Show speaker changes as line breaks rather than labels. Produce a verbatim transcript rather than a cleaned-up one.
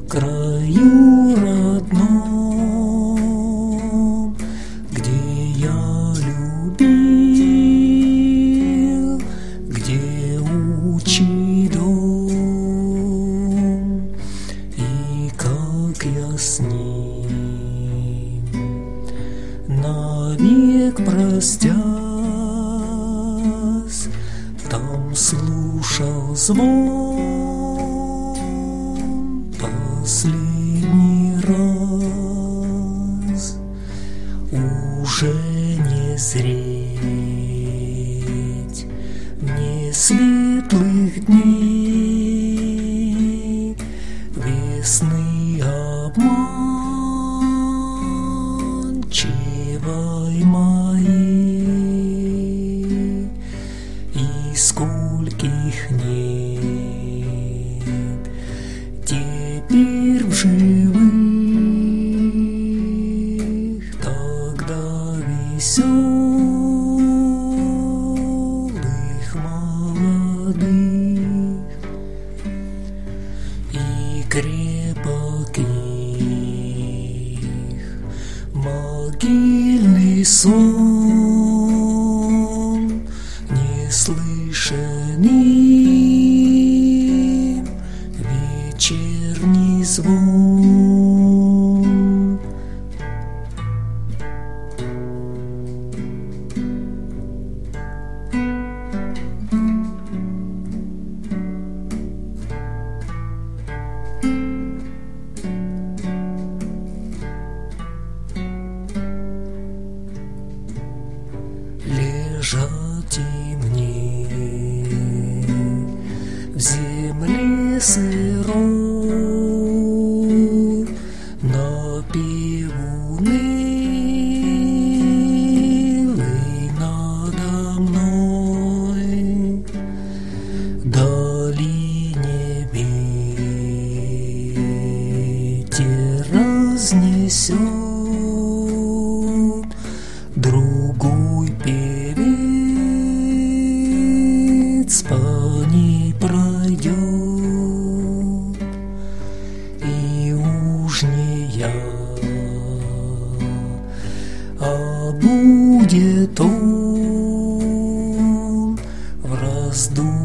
краю родном, где я любил, где отчий дом, и как я с ним навек простясь, там слушал звон последний раз. Уже не зреть мне светлых дней, весны обманчивой моей, и скольких нет теперь в живых, тогда веселых молодых, и крепок их могильный сон, не слышен им вечерний звон. Лежать им мне в земле сырой, напев унылый надо мной, долине ветер разнесет другой певец по ней пройдет, и уж не я, а будет он в раздумье